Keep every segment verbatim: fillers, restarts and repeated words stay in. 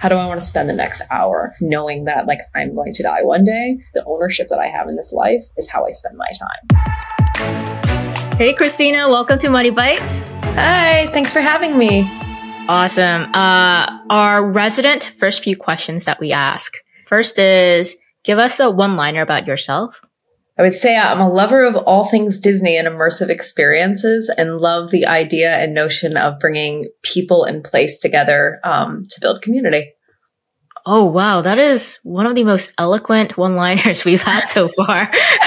How do I want to spend the next hour knowing that like I'm going to die one day? The ownership that I have in this life is how I spend my time. Hey, Christina, welcome to Money Bites. Hi, thanks for having me. Awesome. Uh, our resident first few questions that we ask. First is, give us a one-liner about yourself. I would say I'm a lover of all things Disney and immersive experiences and love the idea and notion of bringing people and place together um, to build community. Oh, wow. That is one of the most eloquent one-liners we've had so far.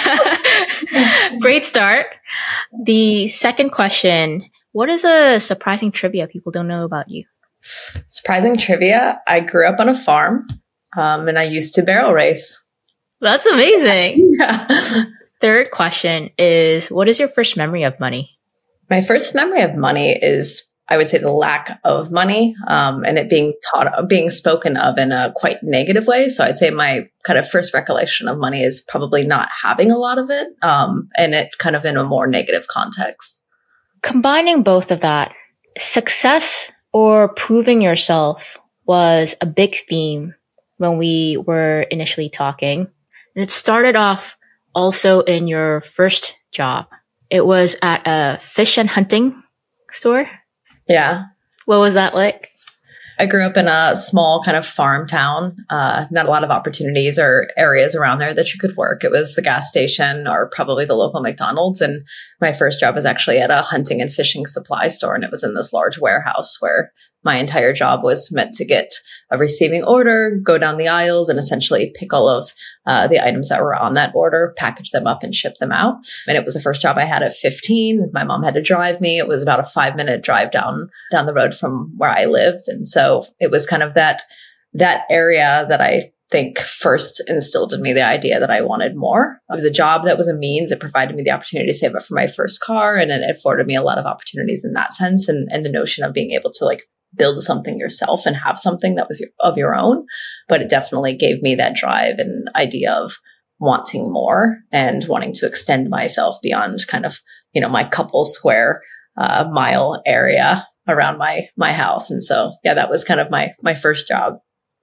Great start. The second question, what is a surprising trivia people don't know about you? Surprising trivia. I grew up on a farm um, and I used to barrel race. That's amazing. Yeah. Third question is, what is your first memory of money? My first memory of money is, I would say, the lack of money um, and it being taught, being spoken of in a quite negative way. So I'd say my kind of first recollection of money is probably not having a lot of it um, and it kind of in a more negative context. Combining both of that, success or proving yourself was a big theme when we were initially talking. And it started off also in your first job. It was at a fish and hunting store. Yeah. What was that like? I grew up in a small kind of farm town, uh, not a lot of opportunities or areas around there that you could work. It was the gas station or probably the local McDonald's. And my first job was actually at a hunting and fishing supply store. And it was in this large warehouse where my entire job was meant to get a receiving order, go down the aisles and essentially pick all of uh, the items that were on that order, package them up and ship them out. And it was the first job I had at fifteen. My mom had to drive me. It was about a five minute drive down, down the road from where I lived. And so it was kind of that, that area that I think first instilled in me the idea that I wanted more. It was a job that was a means. It provided me the opportunity to save up for my first car. And it afforded me a lot of opportunities in that sense. And, and the notion of being able to like build something yourself and have something that was your, of your own. But it definitely gave me that drive and idea of wanting more and wanting to extend myself beyond kind of, you know, my couple square uh, mile area around my, my house. And so, yeah, that was kind of my, my first job.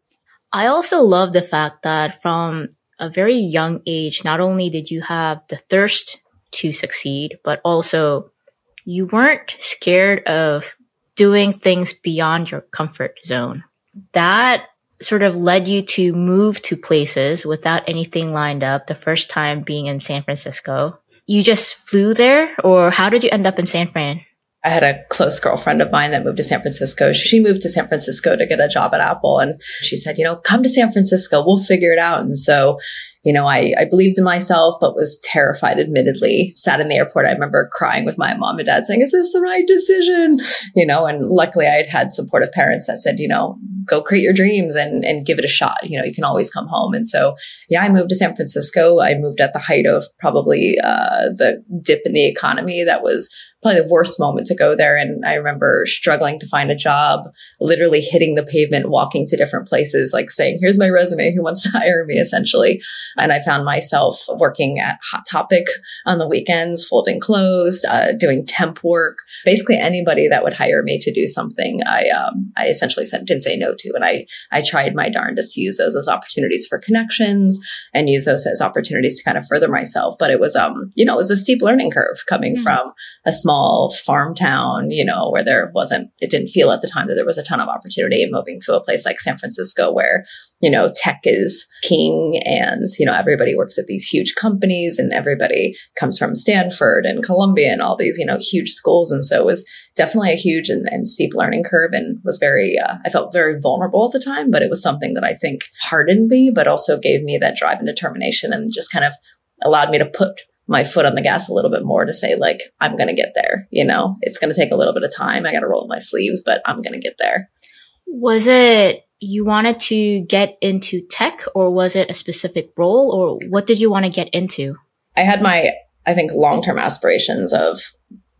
I also love the fact that from a very young age, not only did you have the thirst to succeed, but also you weren't scared of doing things beyond your comfort zone. That sort of led you to move to places without anything lined up, the first time being in San Francisco. You just flew there, or how did you end up in San Fran? I had a close girlfriend of mine that moved to San Francisco. She moved to San Francisco to get a job at Apple. And she said, you know, come to San Francisco. We'll figure it out. And so, you know, I, I believed in myself, but was terrified, admittedly. Sat in the airport. I remember crying with my mom and dad saying, is this the right decision? You know, and luckily I had had supportive parents that said, you know, go create your dreams and, and give it a shot. You know, you can always come home. And so, yeah, I moved to San Francisco. I moved at the height of probably uh, the dip in the economy. That was probably the worst moment to go there. And I remember struggling to find a job, literally hitting the pavement, walking to different places, like saying, here's my resume. Who wants to hire me, essentially? And I found myself working at Hot Topic on the weekends, folding clothes, uh, doing temp work. Basically anybody that would hire me to do something, I um, I essentially said, didn't say no to. And I, I tried my darndest to use those as opportunities for connections and use those as opportunities to kind of further myself. But it was, um, you know, it was a steep learning curve coming mm-hmm. from a small farm town, you know, where there wasn't, it didn't feel at the time that there was a ton of opportunity, moving to a place like San Francisco where, you know, tech is king and, you know, everybody works at these huge companies and everybody comes from Stanford and Columbia and all these, you know, huge schools. And so it was definitely a huge and, and steep learning curve and was very, uh, I felt very vulnerable at the time, but it was something that I think hardened me, but also gave me that drive and determination and just kind of allowed me to put my foot on the gas a little bit more to say, like, I'm going to get there. You know, it's going to take a little bit of time. I got to roll up my sleeves, but I'm going to get there. Was it you wanted to get into tech, or was it a specific role, or what did you want to get into? I had my, I think, long-term aspirations of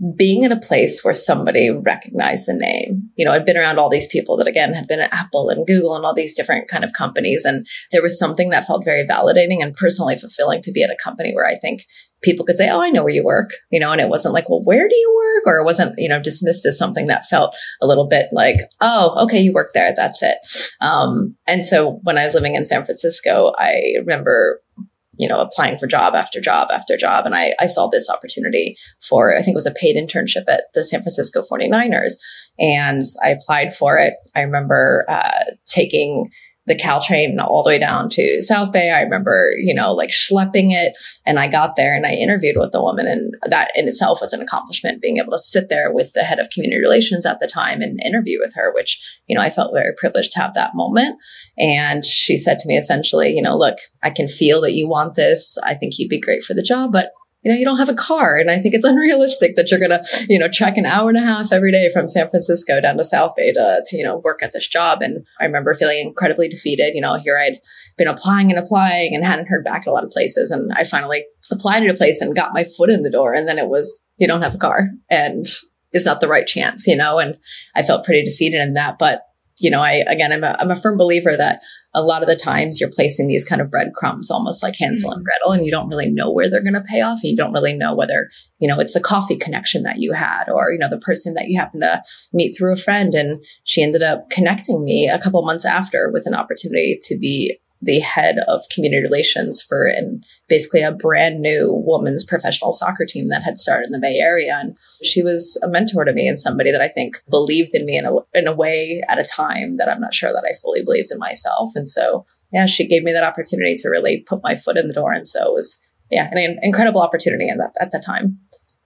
being in a place where somebody recognized the name. You know, I'd been around all these people that, again, had been at Apple and Google and all these different kind of companies. And there was something that felt very validating and personally fulfilling to be at a company where I think people could say, oh, I know where you work, you know, and it wasn't like, well, where do you work? Or it wasn't, you know, dismissed as something that felt a little bit like, oh, okay, you work there. That's it. Um, and so when I was living in San Francisco, I remember you know, applying for job after job after job. And I, I saw this opportunity for, I think it was a paid internship at the San Francisco forty-niners. And I applied for it. I remember uh, taking the Caltrain all the way down to South Bay. I remember, you know, like schlepping it. And I got there and I interviewed with the woman. And that in itself was an accomplishment, being able to sit there with the head of community relations at the time and interview with her, which, you know, I felt very privileged to have that moment. And she said to me essentially, you know, look, I can feel that you want this. I think you'd be great for the job, but you know, you don't have a car. And I think it's unrealistic that you're going to, you know, trek an hour and a half every day from San Francisco down to South Bay to, to, you know, work at this job. And I remember feeling incredibly defeated. You know, here I'd been applying and applying and hadn't heard back at a lot of places. And I finally applied at a place and got my foot in the door. And then it was, you don't have a car and it's not the right chance, you know, and I felt pretty defeated in that. But you know, I, again, I'm a, I'm a firm believer that a lot of the times you're placing these kind of breadcrumbs, almost like Hansel mm-hmm. and Gretel, and you don't really know where they're going to pay off. And you don't really know whether, you know, it's the coffee connection that you had or, you know, the person that you happen to meet through a friend. And she ended up connecting me a couple months after with an opportunity to be the head of community relations for and basically a brand new women's professional soccer team that had started in the Bay Area. And she was a mentor to me and somebody that I think believed in me in a, in a way at a time that I'm not sure that I fully believed in myself. And so, yeah, she gave me that opportunity to really put my foot in the door. And so it was, yeah, an incredible opportunity in that, at the time.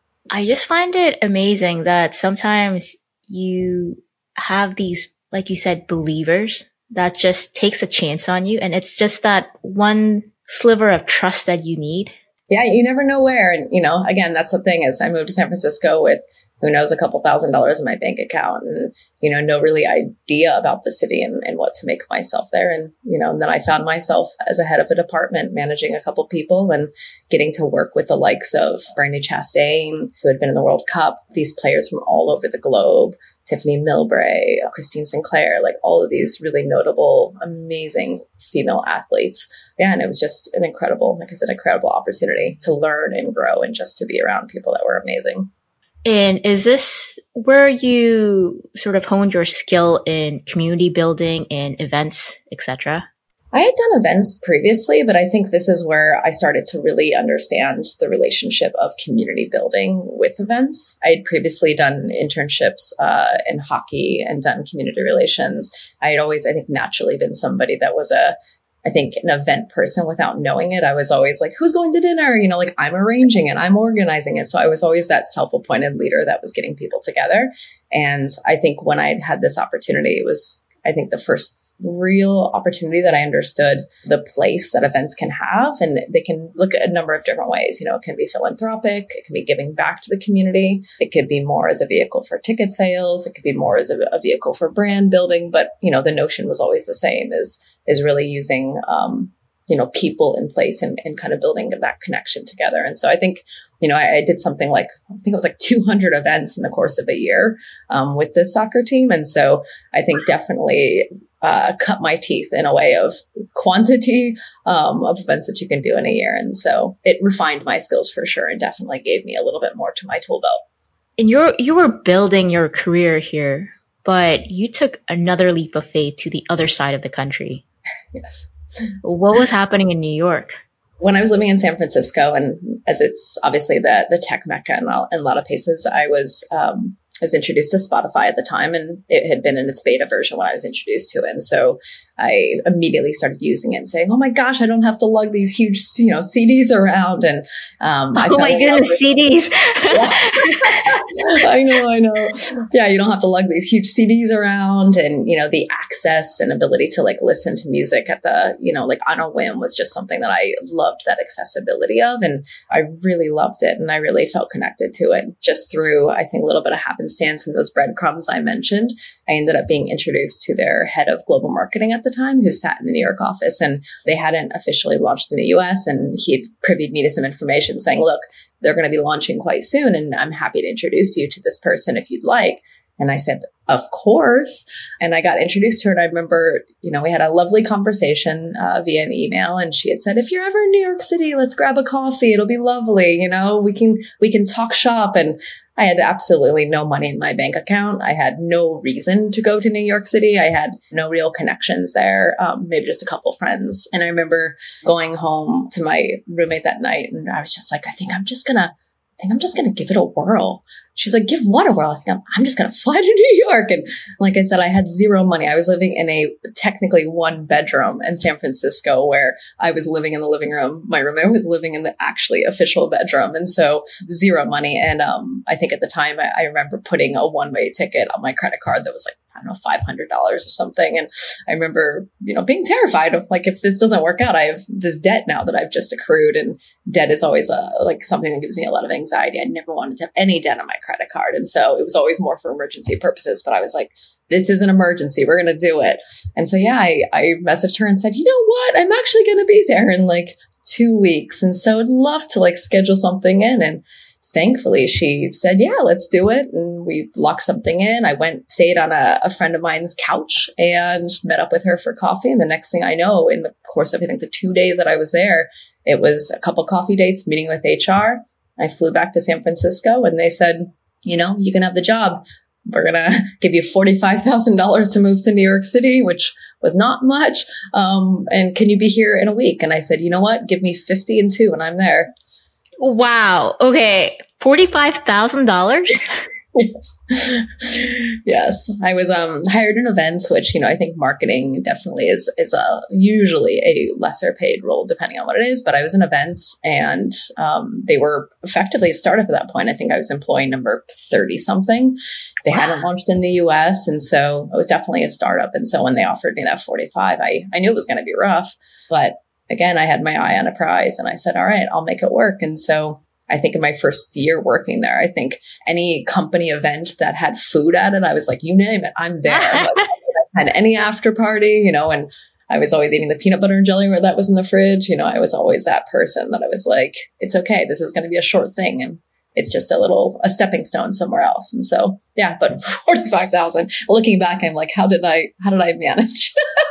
I just find it amazing that sometimes you have these, like you said, believers that just takes a chance on you. And it's just that one sliver of trust that you need. Yeah, you never know where. And, you know, again, that's the thing is I moved to San Francisco with, who knows, a couple thousand dollars in my bank account and, you know, no really idea about the city and, and what to make of myself there. And, you know, and then I found myself as a head of a department managing a couple people and getting to work with the likes of Brandi Chastain, who had been in the World Cup, these players from all over the globe, Tiffany Milbray, Christine Sinclair, like all of these really notable, amazing female athletes. Yeah, and it was just an incredible, like I said, incredible opportunity to learn and grow and just to be around people that were amazing. And is this where you sort of honed your skill in community building and events, et cetera? I had done events previously, but I think this is where I started to really understand the relationship of community building with events. I had previously done internships uh, in hockey and done community relations. I had always, I think, naturally been somebody that was a, I think, an event person without knowing it. I was always like, who's going to dinner? You know, like I'm arranging it, I'm organizing it. So I was always that self-appointed leader that was getting people together. And I think when I had this opportunity, it was, I think, the first real opportunity that I understood the place that events can have. And they can look at a number of different ways. You know, it can be philanthropic. It can be giving back to the community. It could be more as a vehicle for ticket sales. It could be more as a, a vehicle for brand building. But, you know, the notion was always the same, is, is really using, um, you know, people in place and, and kind of building that connection together. And so I think, you know, I, I did something like, I think it was like two hundred events in the course of a year um, with this soccer team. And so I think definitely uh, cut my teeth in a way of quantity um, of events that you can do in a year. And so it refined my skills for sure and definitely gave me a little bit more to my tool belt. And you're, you were building your career here, but you took another leap of faith to the other side of the country. Yes. What was happening in New York? When I was living in San Francisco, and as it's obviously the the tech mecca in a, in a lot of places, I was um, I was introduced to Spotify at the time, and it had been in its beta version when I was introduced to it. And so I immediately started using it and saying, "Oh my gosh, I don't have to lug these huge, you know, C Ds around." And um, I oh my goodness, C Ds! I know, I know. Yeah, you don't have to lug these huge C Ds around, and you know, the access and ability to like listen to music at the, you know, like on a whim was just something that I loved, that accessibility of, and I really loved it, and I really felt connected to it just through, I think, a little bit of happenstance happenstance and those breadcrumbs I mentioned, I ended up being introduced to their head of global marketing at the time, who sat in the New York office, and they hadn't officially launched in the U S. And he had privied me to some information saying, look, they're going to be launching quite soon, and I'm happy to introduce you to this person if you'd like. And I said, of course. And I got introduced to her. And I remember, you know, we had a lovely conversation uh, via an email. And she had said, if you're ever in New York City, let's grab a coffee. It'll be lovely. You know, we can, we can talk shop. And I had absolutely no money in my bank account. I had no reason to go to New York City. I had no real connections there, um, maybe just a couple friends. And I remember going home to my roommate that night, and I was just like, I think I'm just gonna, I think I'm just gonna give it a whirl. She's like, give what a whirl? I think I'm, I'm just going to fly to New York. And like I said, I had zero money. I was living in a technically one bedroom in San Francisco, where I was living in the living room. My roommate was living in the actually official bedroom. And so zero money. And um, I think at the time, I, I remember putting a one-way ticket on my credit card that was like, I don't know, five hundred dollars or something. And I remember, you know, being terrified of like, if this doesn't work out, I have this debt now that I've just accrued. And debt is always a, like something that gives me a lot of anxiety. I never wanted to have any debt on my credit card. And so it was always more for emergency purposes. But I was like, this is an emergency. We're going to do it. And so, yeah, I, I messaged her and said, you know what? I'm actually going to be there in like two weeks. And so I'd love to like schedule something in. And thankfully, she said, yeah, let's do it. And we locked something in. I went, stayed on a, a friend of mine's couch and met up with her for coffee. And the next thing I know, in the course of, I think, the two days that I was there, it was a couple coffee dates, meeting with H R. I flew back to San Francisco, and they said, you know, you can have the job. We're going to give you forty-five thousand dollars to move to New York City, which was not much. Um, and can you be here in a week? And I said, you know what? Give me fifty and two, and I'm there. Wow. Okay. forty-five thousand dollars? Yes. Yes. I was um hired in events, which, you know, I think marketing definitely is is a usually a lesser paid role depending on what it is. But I was in events, and um they were effectively a startup at that point. I think I was employee number thirty something. They wow. hadn't launched in the U S. And so it was definitely a startup. And so when they offered me that forty-five, I, I knew it was going to be rough. But again, I had my eye on a prize, and I said, all right, I'll make it work. And so I think in my first year working there, I think any company event that had food at it, I was like, you name it, I'm there. Like, I had any after party, you know, and I was always eating the peanut butter and jelly where that was in the fridge. You know, I was always that person that I was like, it's okay. This is going to be a short thing. And it's just a little, a stepping stone somewhere else. And so, yeah, but forty-five thousand, looking back, I'm like, how did I, how did I manage?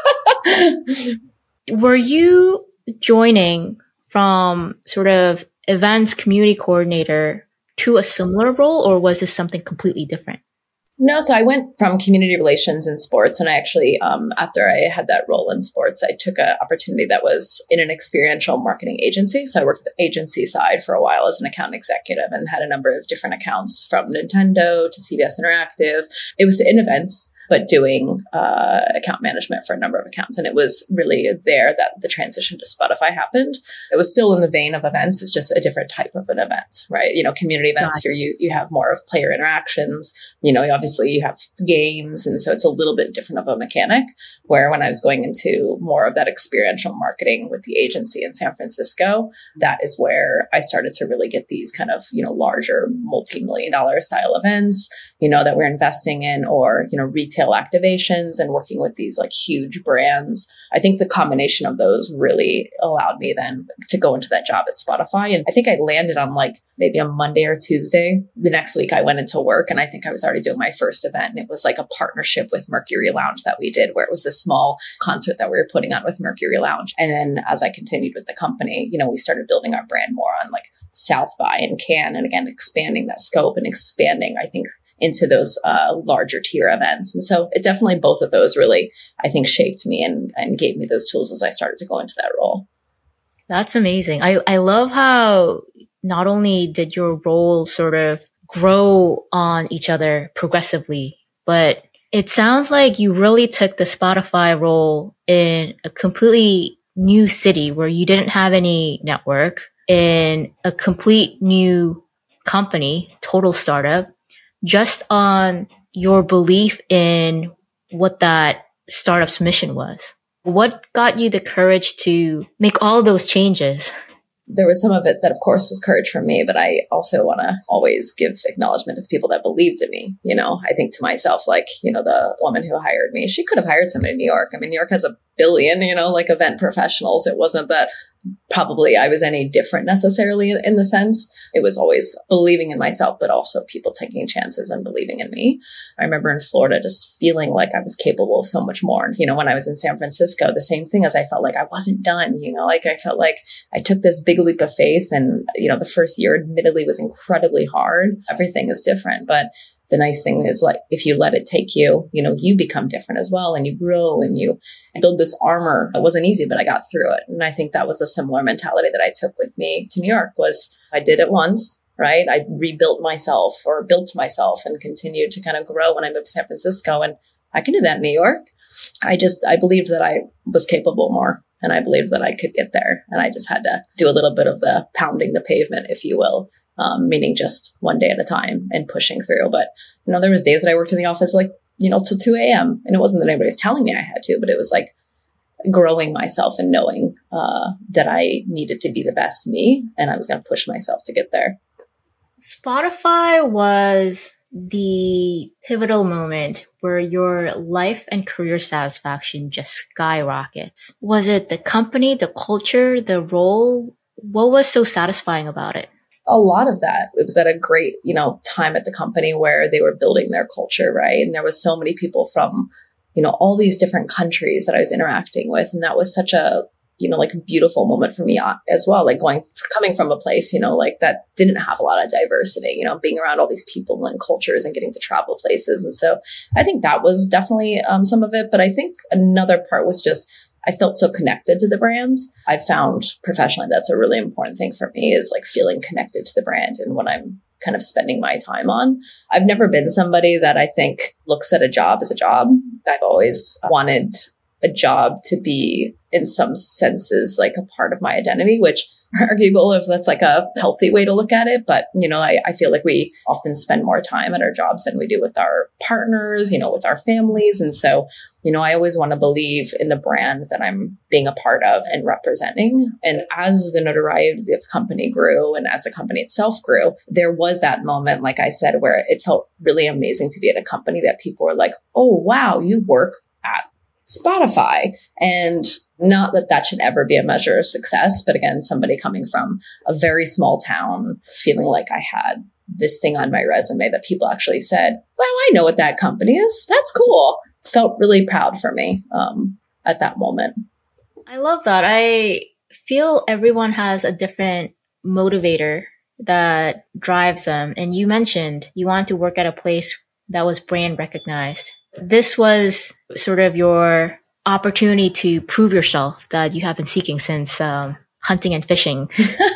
Were you joining from sort of events community coordinator to a similar role, or was this something completely different? No, so I went from community relations in sports, and I actually, um, after I had that role in sports, I took an opportunity that was in an experiential marketing agency. So I worked the agency side for a while as an account executive and had a number of different accounts from Nintendo to C B S Interactive. It was in events, but doing uh, account management for a number of accounts. And it was really there that the transition to Spotify happened. It was still in the vein of events. It's just a different type of an event, right? You know, community events, you're, you you have more of player interactions. You know, obviously you have games. And so it's a little bit different of a mechanic, where when I was going into more of that experiential marketing with the agency in San Francisco, that is where I started to really get these kind of, you know, larger multi-million dollar style events, you know, that we're investing in, or, you know, retail activations and working with these like huge brands. I think the combination of those really allowed me then to go into that job at Spotify. And I think I landed on like maybe a Monday or Tuesday. The next week I went into work, and I think I was already doing my first event. And it was like a partnership with Mercury Lounge that we did, where it was this small concert that we were putting on with Mercury Lounge. And then as I continued with the company, you know, we started building our brand more on like South by and Cannes, and again, expanding that scope and expanding, I think, into those uh, larger tier events. And so it definitely, both of those really, I think, shaped me and, and gave me those tools as I started to go into that role. That's amazing. I, I love how not only did your role sort of grow on each other progressively, but it sounds like you really took the Spotify role in a completely new city where you didn't have any network, in a complete new company, total startup, just on your belief in what that startup's mission was. What got you the courage to make all those changes? there was some of it that, of course, was courage from me, but I also want to always give acknowledgement to the people that believed in me. You know, I think to myself, like, you know, the woman who hired me, she could have hired somebody in New York. I mean, New York has a billion, you know, like event professionals. It wasn't that probably I was any different necessarily in the sense. It was always believing in myself, but also people taking chances and believing in me. I remember in Florida just feeling like I was capable of so much more. And, you know, when I was in San Francisco, the same thing as I felt like I wasn't done, you know, like I felt like I took this big leap of faith. And, you know, the first year admittedly was incredibly hard. Everything is different, but the nice thing is, like, if you let it take you, you know, you become different as well, and you grow and you build this armor. It wasn't easy, but I got through it. And I think that was a similar mentality that I took with me to New York. Was I did it once, right? I rebuilt myself or built myself and continued to kind of grow when I moved to San Francisco. And I can do that in New York. I just, I believed that I was capable more, and I believed that I could get there. And I just had to do a little bit of the pounding the pavement, if you will. Um, meaning just one day at a time and pushing through. But, you know, there was days that I worked in the office, like, you know, till two a.m. And it wasn't that anybody was telling me I had to, but it was like growing myself and knowing uh, that I needed to be the best me, and I was going to push myself to get there. Spotify was the pivotal moment where your life and career satisfaction just skyrockets. Was it the company, the culture, the role? What was so satisfying about it? A lot of that. It was at a great, you know, time at the company where they were building their culture, right? And there was so many people from, you know, all these different countries that I was interacting with. And that was such a, you know, like a beautiful moment for me as well. Like going, coming from a place, you know, like that didn't have a lot of diversity, you know, being around all these people and cultures and getting to travel places. And so I think that was definitely um, some of it. But I think another part was just, I felt so connected to the brands. I found professionally that's a really important thing for me, is like feeling connected to the brand and what I'm kind of spending my time on. I've never been somebody that I think looks at a job as a job. I've always wanted a job to be, in some senses, like a part of my identity, which arguable if that's like a healthy way to look at it. But, you know, I, I feel like we often spend more time at our jobs than we do with our partners, you know, with our families. And so, you know, I always want to believe in the brand that I'm being a part of and representing. And as the notoriety of the company grew and as the company itself grew, there was that moment, like I said, where it felt really amazing to be at a company that people were like, oh, wow, you work at Spotify. And not that that should ever be a measure of success, but again, somebody coming from a very small town, feeling like I had this thing on my resume that people actually said, well, I know what that company is. That's cool. Felt really proud for me um, at that moment. I love that. I feel everyone has a different motivator that drives them. And you mentioned you wanted to work at a place that was brand recognized. This was sort of your opportunity to prove yourself that you have been seeking since um, hunting and fishing.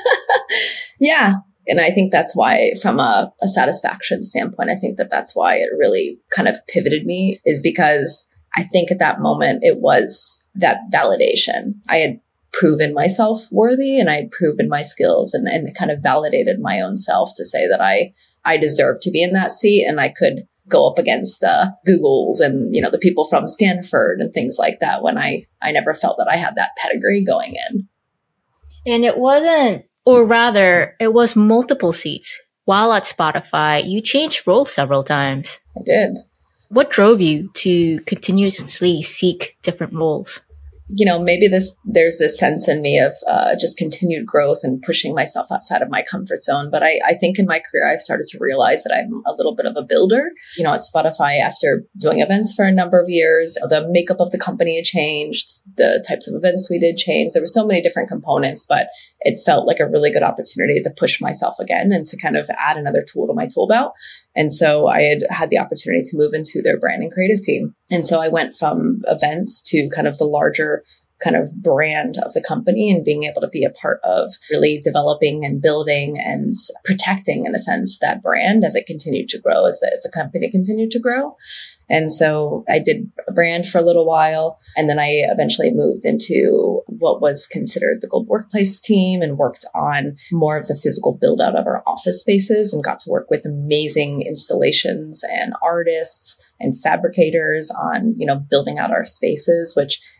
Yeah. And I think that's why, from a, a satisfaction standpoint, I think that that's why it really kind of pivoted me, is because I think at that moment it was that validation. I had proven myself worthy, and I had proven my skills, and, and kind of validated my own self to say that I, I deserved to be in that seat, and I could go up against the Googles and, you know, the people from Stanford and things like that, when I, I never felt that I had that pedigree going in. And it wasn't, or rather, it was multiple seats. While at Spotify, you changed roles several times. I did. What drove you to continuously seek different roles? You know, maybe this, there's this sense in me of uh, just continued growth and pushing myself outside of my comfort zone. But I, I think in my career, I've started to realize that I'm a little bit of a builder. You know, at Spotify, after doing events for a number of years, the makeup of the company had changed. The types of events we did change. There were so many different components, but it felt like a really good opportunity to push myself again and to kind of add another tool to my tool belt. And so I had had the opportunity to move into their brand and creative team. And so I went from events to kind of the larger kind of brand of the company, and being able to be a part of really developing and building and protecting, in a sense, that brand as it continued to grow, as the, as the company continued to grow. And so I did a brand for a little while, and then I eventually moved into what was considered the Global Workplace team and worked on more of the physical build out of our office spaces, and got to work with amazing installations and artists and fabricators on, you know, building out our spaces, which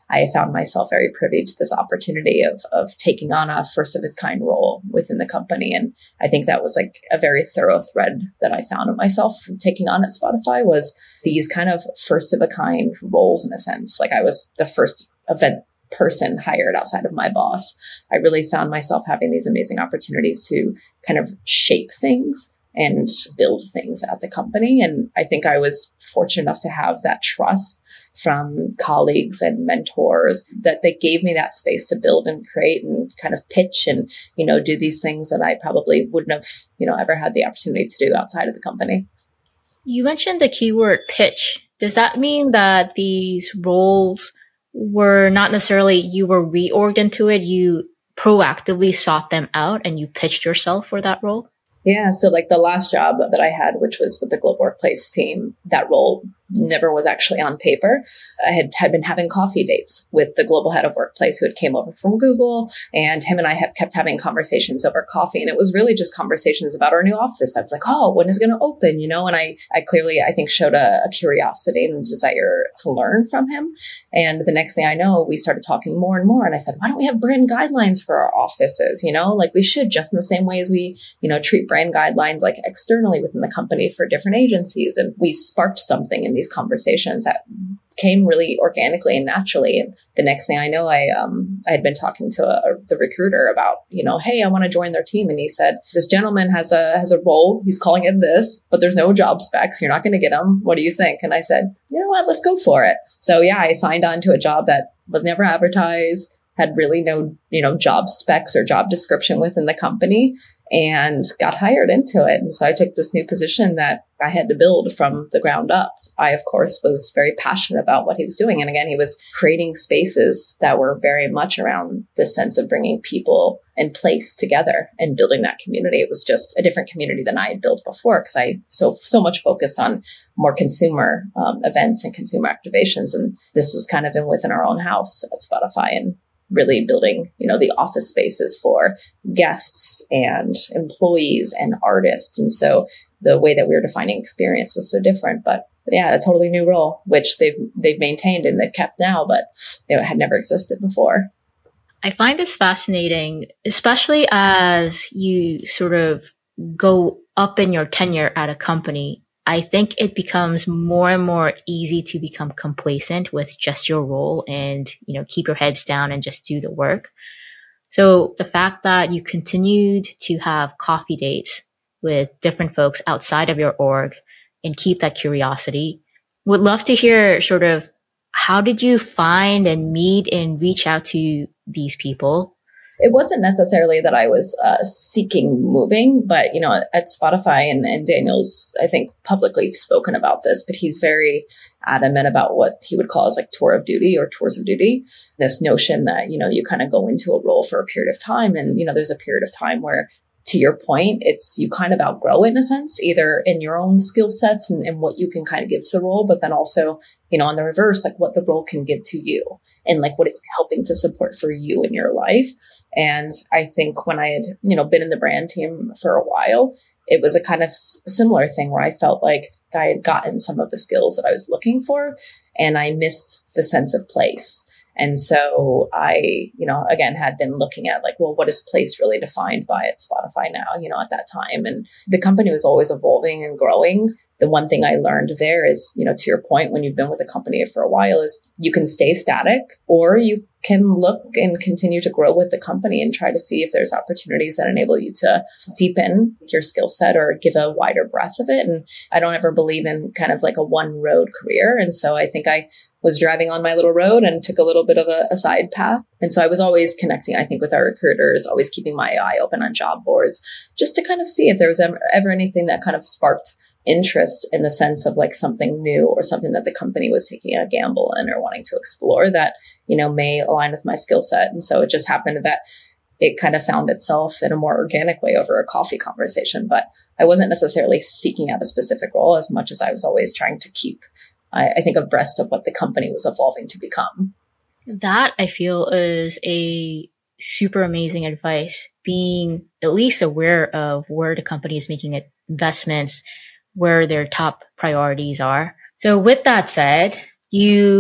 I found myself very privy to this opportunity of, of taking on a first of its kind role within the company. And I think that was like a very thorough thread that I found of myself taking on at Spotify was these kind of first of a kind roles in a sense. Like I was the first event person hired outside of my boss. I really found myself having these amazing opportunities to kind of shape things and build things at the company. And I think I was fortunate enough to have that trust from colleagues and mentors that they gave me that space to build and create and kind of pitch and, you know, do these things that I probably wouldn't have, you know, ever had the opportunity to do outside of the company. You mentioned the keyword pitch. Does that mean that these roles were not necessarily you were reorged into it, you proactively sought them out and you pitched yourself for that role? Yeah. So like the last job that I had, which was with the Global Workplace team, that role never was actually on paper. I had, had been having coffee dates with the global head of workplace who had came over from Google, and him and I had kept having conversations over coffee. And it was really just conversations about our new office. I was like, oh, when is it going to open? You know, and I, I clearly, I think showed a, a curiosity and a desire to learn from him. And the next thing I know, we started talking more and more. And I said, why don't we have brand guidelines for our offices? You know, like we should, just in the same way as we, you know, treat brand guidelines like externally within the company for different agencies. And we sparked something in these conversations that came really organically and naturally. And the next thing I know, I um I had been talking to a, the recruiter about, you know, hey, I want to join their team. And he said, this gentleman has a has a role. He's calling it this, but there's no job specs. You're not going to get him. What do you think? And I said, you know what, let's go for it. So yeah, I signed on to a job that was never advertised, had really no, you know, job specs or job description within the company, and got hired into it. And so I took this new position that I had to build from the ground up. I, of course, was very passionate about what he was doing. And again, he was creating spaces that were very much around this sense of bringing people and place together and building that community. It was just a different community than I had built before because I so so much focused on more consumer um, events and consumer activations. And this was kind of in within our own house at Spotify, and really building, you know, the office spaces for guests and employees and artists. And so the way that we were defining experience was so different, but yeah, a totally new role, which they've, they've maintained and they've kept now, but it had never existed before. I find this fascinating, especially as you sort of go up in your tenure at a company. I think it becomes more and more easy to become complacent with just your role and, you know, keep your heads down and just do the work. So the fact that you continued to have coffee dates with different folks outside of your org and keep that curiosity, would love to hear sort of how did you find and meet and reach out to these people? It wasn't necessarily that I was uh, seeking moving, but, you know, at Spotify, and, and Daniel's, I think, publicly spoken about this, but he's very adamant about what he would call as like tour of duty or tours of duty. This notion that, you know, you kind of go into a role for a period of time. And, you know, there's a period of time where, to your point, it's you kind of outgrow it in a sense, either in your own skill sets and, and what you can kind of give to the role, but then also, you know, on the reverse, like what the role can give to you and like what it's helping to support for you in your life. And I think when I had, you know, been in the brand team for a while, it was a kind of s- similar thing where I felt like I had gotten some of the skills that I was looking for and I missed the sense of place. And so I, you know, again, had been looking at like, well, what is place really defined by at Spotify now, you know, at that time? And the company was always evolving and growing. The one thing I learned there is, you know, to your point, when you've been with a company for a while is you can stay static or you can look and continue to grow with the company and try to see if there's opportunities that enable you to deepen your skill set or give a wider breadth of it. And I don't ever believe in kind of like a one road career. And so I think I was driving on my little road and took a little bit of a, a side path. And so I was always connecting, I think, with our recruiters, always keeping my eye open on job boards, just to kind of see if there was ever, ever anything that kind of sparked interest in the sense of like something new or something that the company was taking a gamble in or wanting to explore that, you know, may align with my skill set. And so it just happened that it kind of found itself in a more organic way over a coffee conversation. But I wasn't necessarily seeking out a specific role as much as I was always trying to keep, I, I think, abreast of what the company was evolving to become. That I feel is a super amazing advice, being at least aware of where the company is making investments, where their top priorities are. So with that said, you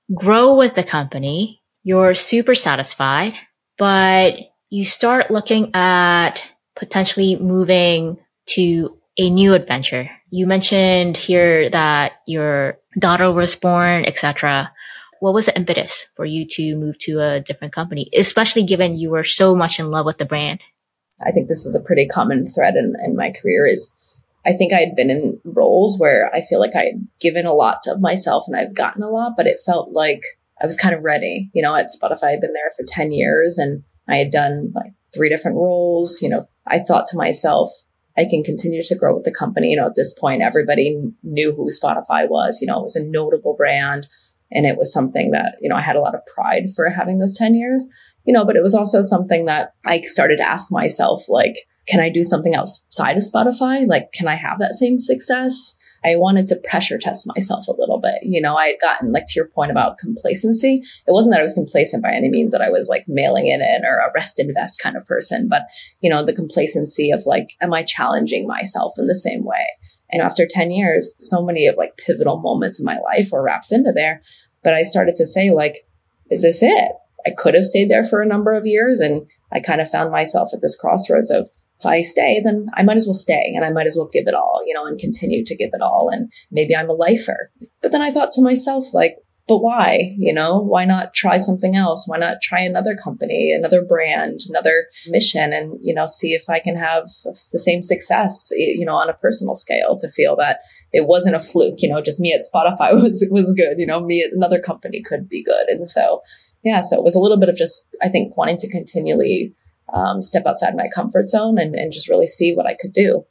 grow with the company. You're super satisfied, but you start looking at potentially moving to a new adventure. You mentioned here that your daughter was born, et cetera. What was the impetus for you to move to a different company, especially given you were so much in love with the brand? I think this is a pretty common thread in, in my career is I think I had been in roles where I feel like I had given a lot of myself and I've gotten a lot, but it felt like I was kind of ready. You know, at Spotify, I'd been there for ten years and I had done like three different roles. You know, I thought to myself, I can continue to grow with the company. You know, at this point, everybody knew who Spotify was. You know, it was a notable brand and it was something that, you know, I had a lot of pride for having those ten years, you know, but it was also something that I started to ask myself, like, can I do something outside of Spotify? Like, can I have that same success? I wanted to pressure test myself a little bit. You know, I had gotten, like, to your point about complacency. It wasn't that I was complacent by any means, that I was like mailing it in or a rest invest kind of person. But, you know, the complacency of like, am I challenging myself in the same way? And after ten years, so many of like pivotal moments in my life were wrapped into there. But I started to say, like, is this it? I could have stayed there for a number of years. And I kind of found myself at this crossroads of, if I stay, then I might as well stay and I might as well give it all, you know, and continue to give it all. And maybe I'm a lifer. But then I thought to myself, like, but why? You know, why not try something else? Why not try another company, another brand, another mission, and, you know, see if I can have the same success, you know, on a personal scale, to feel that it wasn't a fluke, you know, just me at Spotify was, was good, you know, me at another company could be good. And so, yeah, so it was a little bit of just, I think, wanting to continually um, step outside my comfort zone and, and just really see what I could do.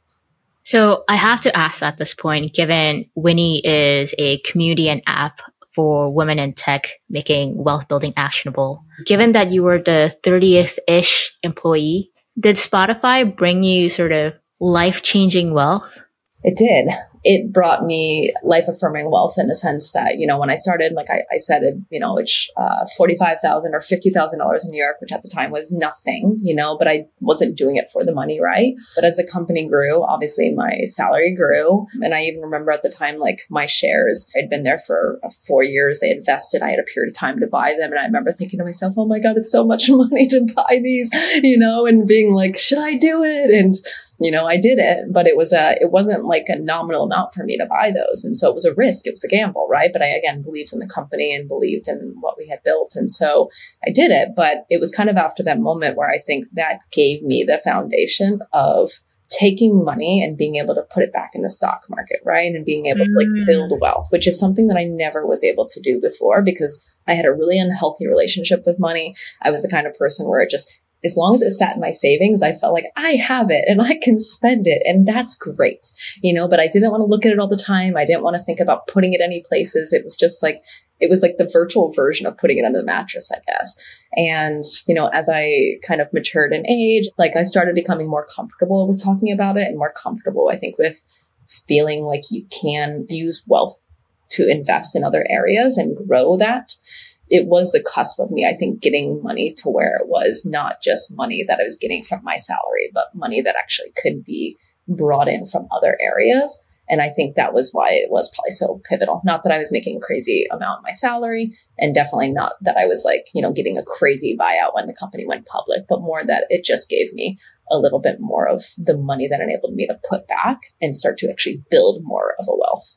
So I have to ask at this point, given Winnie is a community and app for women in tech, making wealth building actionable, given that you were the thirtieth-ish employee, did Spotify bring you sort of life-changing wealth? It did. It brought me life-affirming wealth in the sense that, you know, when I started, like I, I said, it, you know, it's uh, forty-five thousand dollars or fifty thousand dollars in New York, which at the time was nothing, you know, but I wasn't doing it for the money, right? But as the company grew, obviously my salary grew. And I even remember at the time, like my shares, I'd been there for uh, four years. They had vested. I had a period of time to buy them. And I remember thinking to myself, oh my God, it's so much money to buy these, you know, and being like, should I do it? And you know, I did it, but it was a, it wasn't like a nominal amount for me to buy those. And so it was a risk. It was a gamble, right? But I, again, believed in the company and believed in what we had built. And so I did it, but it was kind of after that moment where I think that gave me the foundation of taking money and being able to put it back in the stock market, right? And being able mm. to like build wealth, which is something that I never was able to do before because I had a really unhealthy relationship with money. I was the kind of person where it just, as long as it sat in my savings, I felt like I have it and I can spend it. And that's great, you know, but I didn't want to look at it all the time. I didn't want to think about putting it any places. It was just like, it was like the virtual version of putting it under the mattress, I guess. And, you know, as I kind of matured in age, like I started becoming more comfortable with talking about it and more comfortable, I think, with feeling like you can use wealth to invest in other areas and grow that. It was the cusp of me, I think, getting money to where it was not just money that I was getting from my salary, but money that actually could be brought in from other areas. And I think that was why it was probably so pivotal. Not that I was making a crazy amount of my salary, and definitely not that I was like, you know, getting a crazy buyout when the company went public, but more that it just gave me a little bit more of the money that enabled me to put back and start to actually build more of a wealth.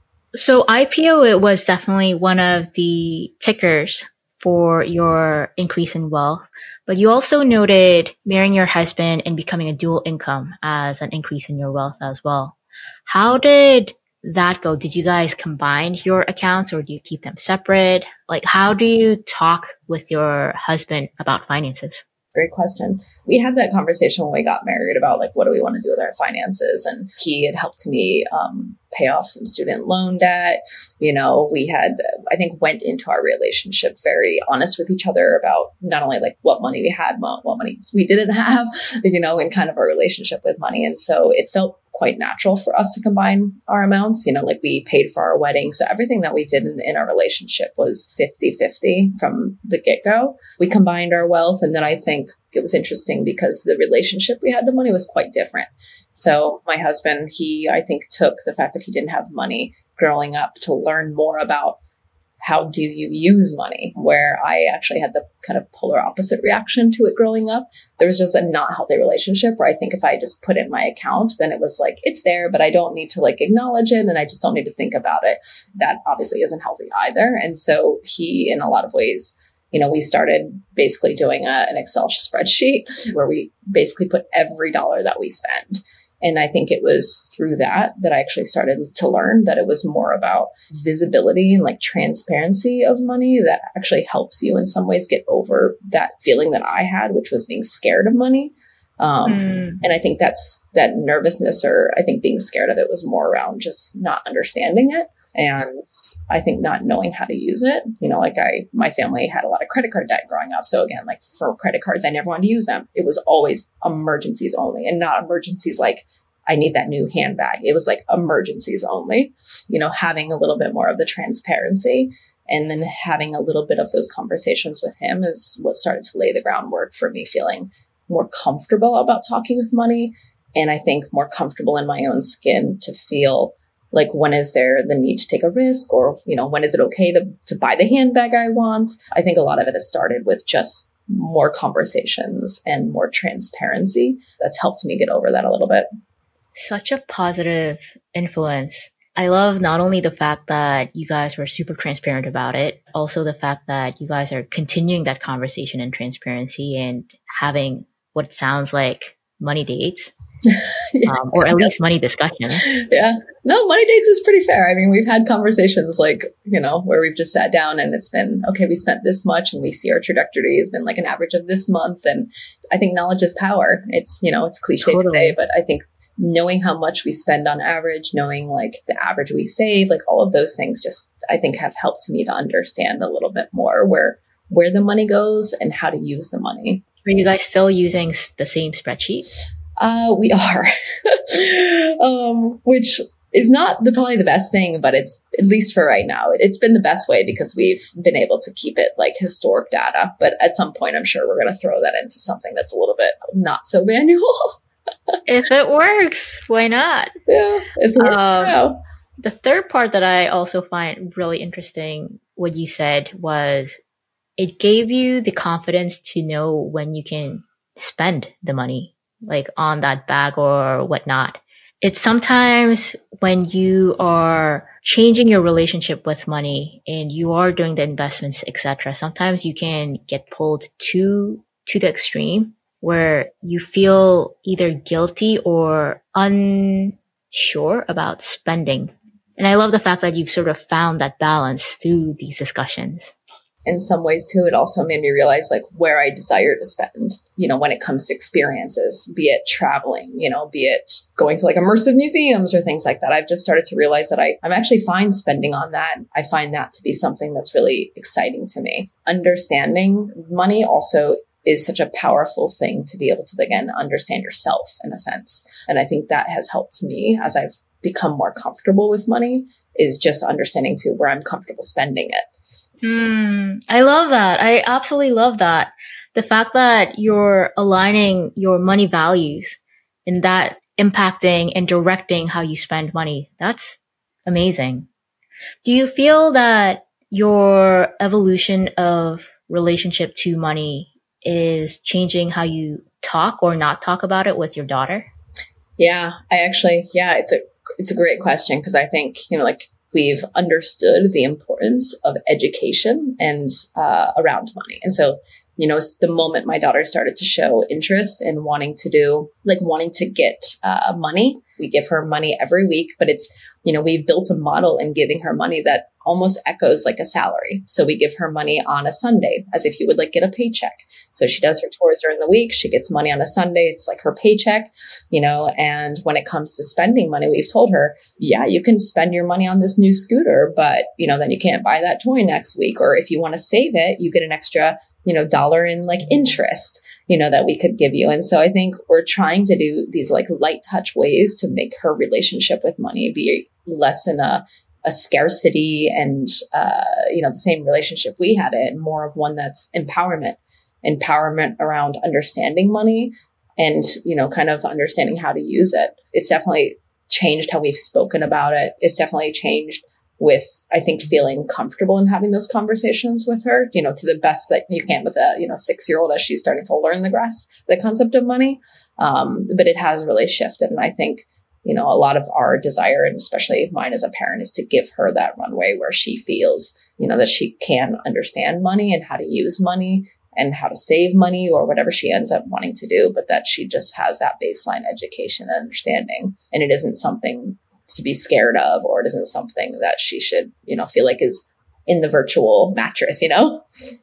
So I P O, it was definitely one of the tickers for your increase in wealth, but you also noted marrying your husband and becoming a dual income as an increase in your wealth as well. How did that go? Did you guys combine your accounts or do you keep them separate? Like, how do you talk with your husband about finances? Great question. We had that conversation when we got married about like, what do we want to do with our finances? And he had helped me um, pay off some student loan debt. You know, we had, I think, went into our relationship very honest with each other about not only like what money we had, what money we didn't have, you know, in kind of our relationship with money. And so it felt quite natural for us to combine our amounts. You know, like we paid for our wedding. So everything that we did in, in our relationship was fifty-fifty from the get-go. We combined our wealth. And then I think it was interesting because the relationship we had to money was quite different. So my husband, he, I think, took the fact that he didn't have money growing up to learn more about how do you use money? Where I actually had the kind of polar opposite reaction to it growing up. There was just a not healthy relationship where I think if I just put it in my account, then it was like, it's there, but I don't need to like acknowledge it. And I just don't need to think about it. That obviously isn't healthy either. And so he, in a lot of ways, you know, we started basically doing a, an Excel spreadsheet where we basically put every dollar that we spend. And I think it was through that that I actually started to learn that it was more about visibility and like transparency of money that actually helps you in some ways get over that feeling that I had, which was being scared of money. Um, mm. And I think that's that nervousness, or I think being scared of it was more around just not understanding it. And I think not knowing how to use it, you know, like I, my family had a lot of credit card debt growing up. So again, like for credit cards, I never wanted to use them. It was always emergencies only, and not emergencies like I need that new handbag. It was like emergencies only, you know, having a little bit more of the transparency and then having a little bit of those conversations with him is what started to lay the groundwork for me feeling more comfortable about talking with money. And I think more comfortable in my own skin to feel like, when is there the need to take a risk, or, you know, when is it okay to, to buy the handbag I want? I think a lot of it has started with just more conversations and more transparency. That's helped me get over that a little bit. Such a positive influence. I love not only the fact that you guys were super transparent about it, also the fact that you guys are continuing that conversation and transparency and having what sounds like money dates. yeah. um, or at least money discussions. Yeah. No, money dates is pretty fair. I mean, we've had conversations like, you know, where we've just sat down and it's been, okay, we spent this much and we see our trajectory has been like an average of this month. And I think knowledge is power. It's, you know, it's cliche totally. to say, but I think knowing how much we spend on average, knowing like the average we save, like all of those things just, I think have helped me to understand a little bit more where, where the money goes and how to use the money. Are you guys still using the same spreadsheet? Uh, we are, um, which is not the, probably the best thing, but it's, at least for right now, it's been the best way because we've been able to keep it like historic data. But at some point, I'm sure we're going to throw that into something that's a little bit not so manual. If it works, why not? Yeah, it's works um, now. The third part that I also find really interesting, what you said was it gave you the confidence to know when you can spend the money, like on that bag or whatnot. It's sometimes when you are changing your relationship with money and you are doing the investments, et cetera, sometimes you can get pulled to, to the extreme where you feel either guilty or unsure about spending. And I love the fact that you've sort of found that balance through these discussions. In some ways too, it also made me realize like where I desire to spend, you know, when it comes to experiences, be it traveling, you know, be it going to like immersive museums or things like that. I've just started to realize that I, I'm actually fine spending on that. I find that to be something that's really exciting to me. Understanding money also is such a powerful thing to be able to, again, understand yourself in a sense. And I think that has helped me as I've become more comfortable with money, is just understanding too where I'm comfortable spending it. Mm, I love that. I absolutely love that. The fact that you're aligning your money values and that impacting and directing how you spend money. That's amazing. Do you feel that your evolution of relationship to money is changing how you talk or not talk about it with your daughter? Yeah, I actually, yeah, it's a, it's a great question because I think, you know, like we've understood the importance of education and uh, around money. And so, you know, the moment my daughter started to show interest in wanting to do, like wanting to get uh, money, we give her money every week, but it's, you know, we've built a model in giving her money that almost echoes like a salary. So we give her money on a Sunday as if you would like get a paycheck. So she does her chores during the week. She gets money on a Sunday. It's like her paycheck, you know, and when it comes to spending money, we've told her, yeah, you can spend your money on this new scooter, but, you know, then you can't buy that toy next week. Or if you want to save it, you get an extra, you know, dollar in like interest, you know, that we could give you. And so I think we're trying to do these like light touch ways to make her relationship with money be less in a a scarcity and, uh, you know, the same relationship we had it, more of one that's empowerment, empowerment around understanding money and, you know, kind of understanding how to use it. It's definitely changed how we've spoken about it. It's definitely changed with, I think, feeling comfortable in having those conversations with her, you know, to the best that you can with a, you know, six-year-old as she's starting to learn the grasp, the concept of money. Um, but it has really shifted. And I think, you know, a lot of our desire, and especially mine as a parent, is to give her that runway where she feels, you know, that she can understand money and how to use money and how to save money or whatever she ends up wanting to do, but that she just has that baseline education and understanding. And it isn't something to be scared of, or it isn't something that she should, you know, feel like is in the virtual mattress, you know?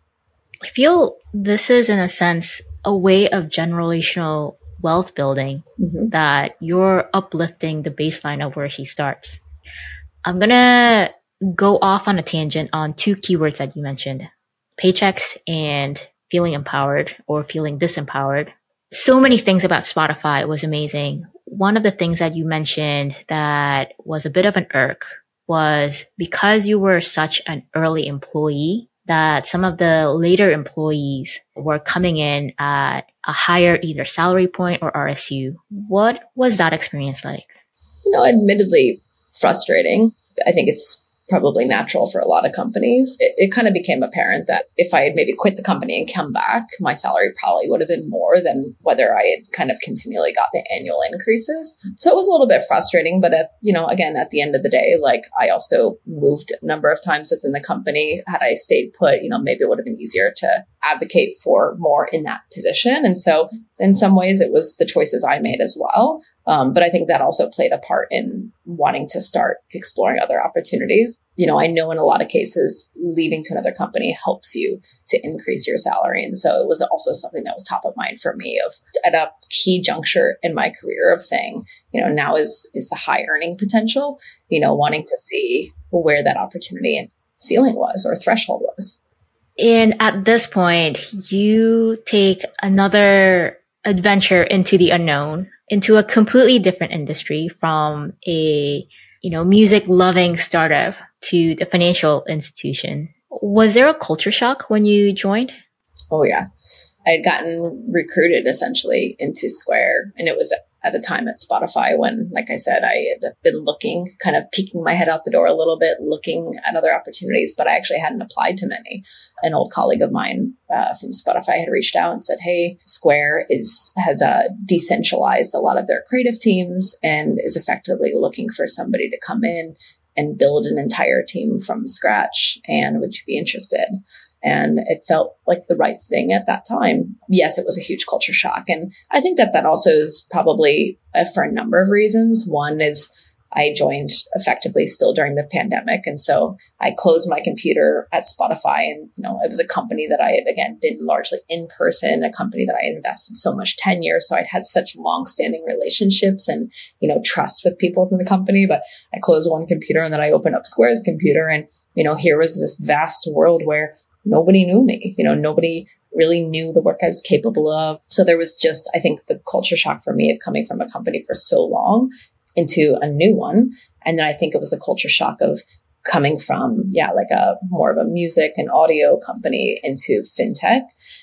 I feel this is, in a sense, a way of generational wealth building, mm-hmm. that you're uplifting the baseline of where she starts. I'm going to go off on a tangent on two keywords that you mentioned, paychecks and feeling empowered or feeling disempowered. So many things about Spotify was amazing. One of the things that you mentioned that was a bit of an irk was because you were such an early employee that some of the later employees were coming in at a higher either salary point or R S U. What was that experience like? You know, admittedly frustrating. I think it's probably natural for a lot of companies. It, it kind of became apparent that if I had maybe quit the company and come back, my salary probably would have been more than whether I had kind of continually got the annual increases. So it was a little bit frustrating, but at, you know, again, at the end of the day, like I also moved a number of times within the company. Had I stayed put, you know, maybe it would have been easier to advocate for more in that position. And so in some ways it was the choices I made as well. Um, but I think that also played a part in wanting to start exploring other opportunities. You know, I know in a lot of cases, leaving to another company helps you to increase your salary. And so it was also something that was top of mind for me of at a key juncture in my career of saying, you know, now is, is the high earning potential, you know, wanting to see where that opportunity and ceiling was or threshold was. And at this point, you take another adventure into the unknown, into a completely different industry, from a, you know, music loving startup to the financial institution. Was there a culture shock when you joined? Oh, yeah. I had gotten recruited essentially into Square, and it was at a time at Spotify when, like I said, I had been looking, kind of peeking my head out the door a little bit, looking at other opportunities, but I actually hadn't applied to many. An old colleague of mine uh, from Spotify had reached out and said, hey, Square is has uh, decentralized a lot of their creative teams and is effectively looking for somebody to come in and build an entire team from scratch. And would you be interested? And it felt like the right thing at that time. Yes, it was a huge culture shock. And I think that that also is probably uh, for a number of reasons. One is I joined effectively still during the pandemic. And so I closed my computer at Spotify. And, you know, it was a company that I had, again, been largely in person, a company that I had invested so much tenure. So I'd had such longstanding relationships and, you know, trust with people within the company. But I closed one computer and then I opened up Square's computer. And, you know, here was this vast world where nobody knew me, you know, nobody really knew the work I was capable of. So there was just, I think, the culture shock for me of coming from a company for so long into a new one. And then I think it was the culture shock of coming from, yeah, like a more of a music and audio company into fintech.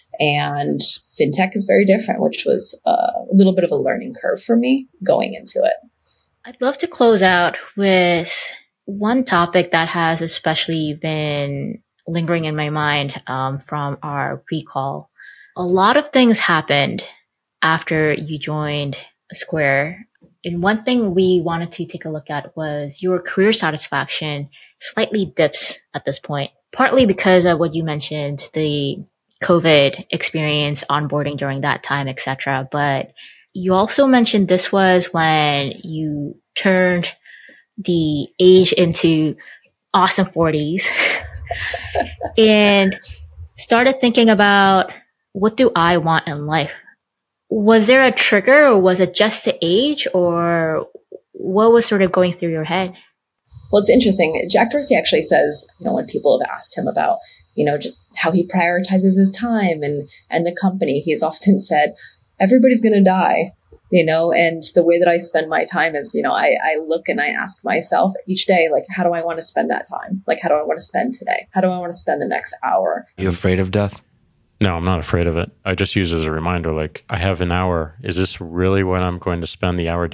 And fintech is very different, which was a little bit of a learning curve for me going into it. I'd love to close out with one topic that has especially been lingering in my mind um, from our pre-call. A lot of things happened after you joined Square. And one thing we wanted to take a look at was your career satisfaction slightly dips at this point, partly because of what you mentioned, the COVID experience, onboarding during that time, et cetera. But you also mentioned this was when you turned the age into awesome forties and started thinking about, what do I want in life? Was there a trigger, or was it just the age, or what was sort of going through your head? Well, it's interesting. Jack Dorsey actually says, you know, when people have asked him about, you know, just how he prioritizes his time and, and the company, he's often said, everybody's going to die, you know, and the way that I spend my time is, you know, I, I look and I ask myself each day, like, how do I want to spend that time? Like, how do I want to spend today? How do I want to spend the next hour? Are you afraid of death? No, I'm not afraid of it. I just use it as a reminder, like, I have an hour. Is this really what I'm going to spend the hour doing?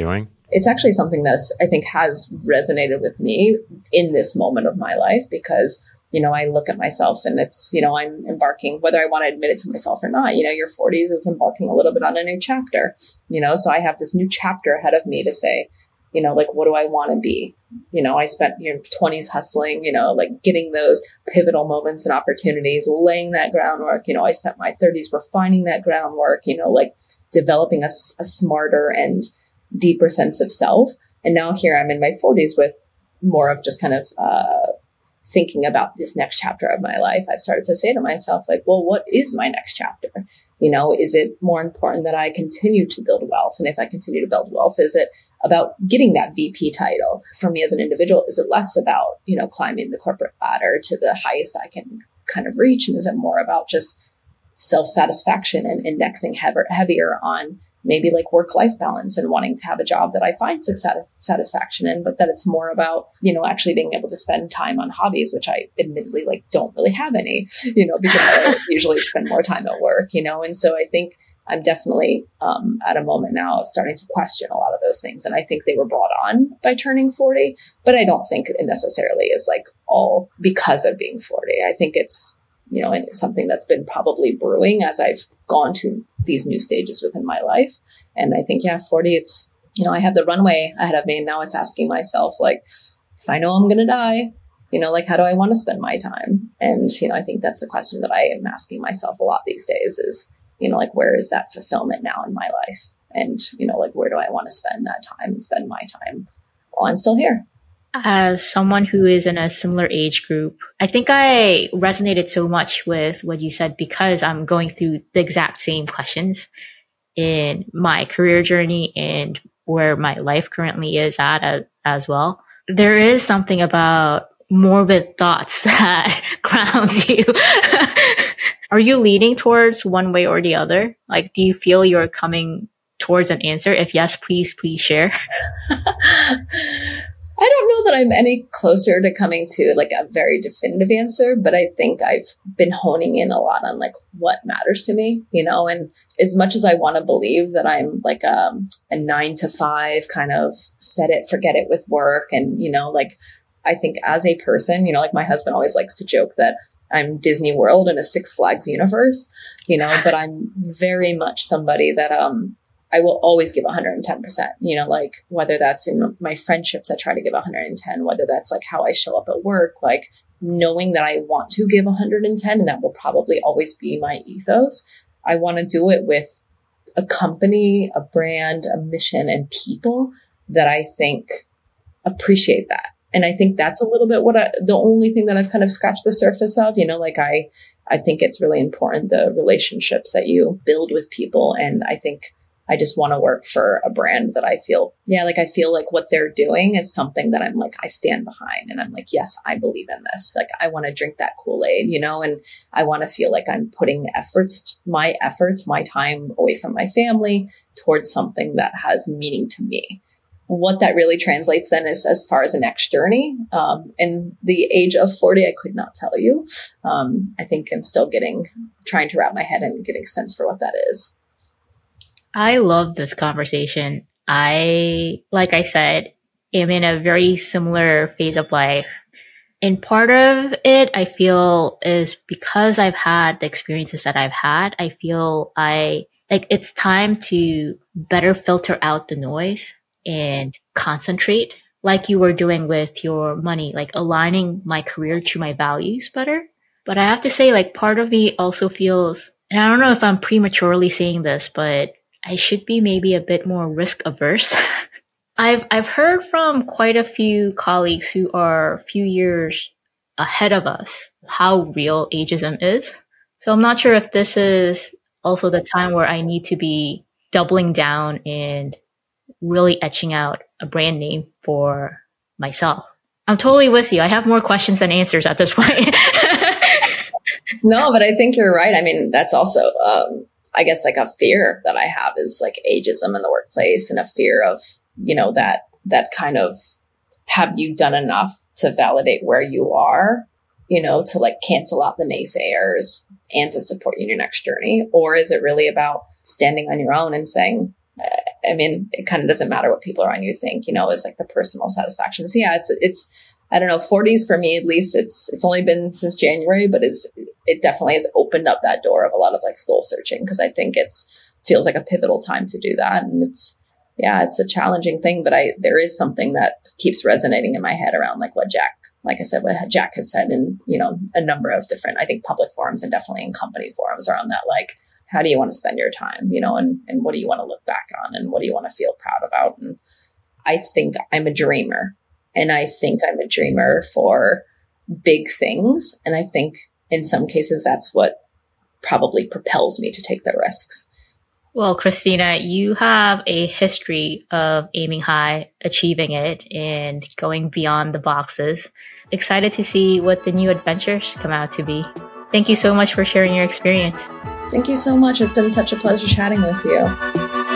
it's actually something that's, I think, has resonated with me in this moment of my life because, you know, I look at myself and it's, you know, I'm embarking, whether I want to admit it to myself or not, you know, your forties is embarking a little bit on a new chapter, you know, so I have this new chapter ahead of me to say, you know, like, what do I want to be? You know, I spent your twenties hustling, you know, like getting those pivotal moments and opportunities, laying that groundwork. You know, I spent my thirties refining that groundwork, you know, like developing a, a smarter and deeper sense of self. And now here I'm in my forties with more of just kind of uh, thinking about this next chapter of my life. I've started to say to myself, like, well, what is my next chapter? You know, is it more important that I continue to build wealth? And if I continue to build wealth, is it about getting that V P title? For me as an individual, is it less about, you know, climbing the corporate ladder to the highest I can kind of reach? And is it more about just self-satisfaction and indexing heavier, heavier on maybe like work-life balance and wanting to have a job that I find success, satisfaction in, but that it's more about, you know, actually being able to spend time on hobbies, which I admittedly like don't really have any, you know, because I usually spend more time at work, you know? And so I think I'm definitely um, at a moment now of starting to question a lot of those things. And I think they were brought on by turning forty, but I don't think it necessarily is like all because of being forty. I think it's, you know, and it's something that's been probably brewing as I've gone to these new stages within my life. And I think, yeah, forty, it's, you know, I have the runway ahead of me. And now it's asking myself, like, if I know I'm going to die, you know, like, how do I want to spend my time? And, you know, I think that's the question that I am asking myself a lot these days is, you know, like, where is that fulfillment now in my life? And, you know, like, where do I want to spend that time and spend my time while I'm still here? As someone who is in a similar age group, I think I resonated so much with what you said because I'm going through the exact same questions in my career journey and where my life currently is at as, as well. There is something about morbid thoughts that grounds you. Are you leaning towards one way or the other? Like, do you feel you're coming towards an answer? If yes, please, please share. I don't know that I'm any closer to coming to like a very definitive answer, but I think I've been honing in a lot on like what matters to me, you know, and as much as I want to believe that I'm like a, a nine to five kind of set it, forget it with work. And, you know, like, I think as a person, you know, like my husband always likes to joke that I'm Disney World in a Six Flags universe, you know, but I'm very much somebody that, um, I will always give one hundred ten percent, you know, like whether that's in my friendships, I try to give one hundred ten, whether that's like how I show up at work, like knowing that I want to give one hundred ten and that will probably always be my ethos. I want to do it with a company, a brand, a mission, and people that I think appreciate that. And I think that's a little bit what I, the only thing that I've kind of scratched the surface of, you know, like I, I think it's really important, the relationships that you build with people. And I think I just want to work for a brand that I feel, yeah, like I feel like what they're doing is something that I'm like, I stand behind and I'm like, yes, I believe in this. Like, I want to drink that Kool-Aid, you know, and I want to feel like I'm putting efforts, my efforts, my time away from my family towards something that has meaning to me. What that really translates then is as far as the next journey. Um, in the age of forty, I could not tell you. Um, I think I'm still getting, trying to wrap my head and getting a sense for what that is. I love this conversation. I, like I said, am in a very similar phase of life. And part of it, I feel, is because I've had the experiences that I've had, I feel I, like, it's time to better filter out the noise and concentrate like you were doing with your money, like aligning my career to my values better. But I have to say, like, part of me also feels, and I don't know if I'm prematurely saying this, but I should be maybe a bit more risk averse. I've I've heard from quite a few colleagues who are a few years ahead of us how real ageism is. So I'm not sure if this is also the time where I need to be doubling down and really etching out a brand name for myself. I'm totally with you. I have more questions than answers at this point. No, but I think you're right. I mean, that's also, um, I guess, like a fear that I have is like ageism in the workplace and a fear of, you know, that, that kind of, have you done enough to validate where you are, you know, to like cancel out the naysayers and to support you in your next journey? Or is it really about standing on your own and saying, I mean, it kind of doesn't matter what people around you think, you know, it's like the personal satisfaction. So yeah, it's, it's, I don't know, forties for me, at least it's, it's only been since January, but it's, it definitely has opened up that door of a lot of like soul searching. Cause I think it's, feels like a pivotal time to do that. And it's, yeah, it's a challenging thing, but I, there is something that keeps resonating in my head around like what Jack, like I said, what Jack has said in, you know, a number of different, I think public forums and definitely in company forums around that, like, how do you want to spend your time, you know, and, and what do you want to look back on and what do you want to feel proud about? And I think I'm a dreamer, and I think I'm a dreamer for big things. And I think in some cases, that's what probably propels me to take the risks. Well, Christina, you have a history of aiming high, achieving it, and going beyond the boxes. Excited to see what the new adventures come out to be. Thank you so much for sharing your experience. Thank you so much. It's been such a pleasure chatting with you.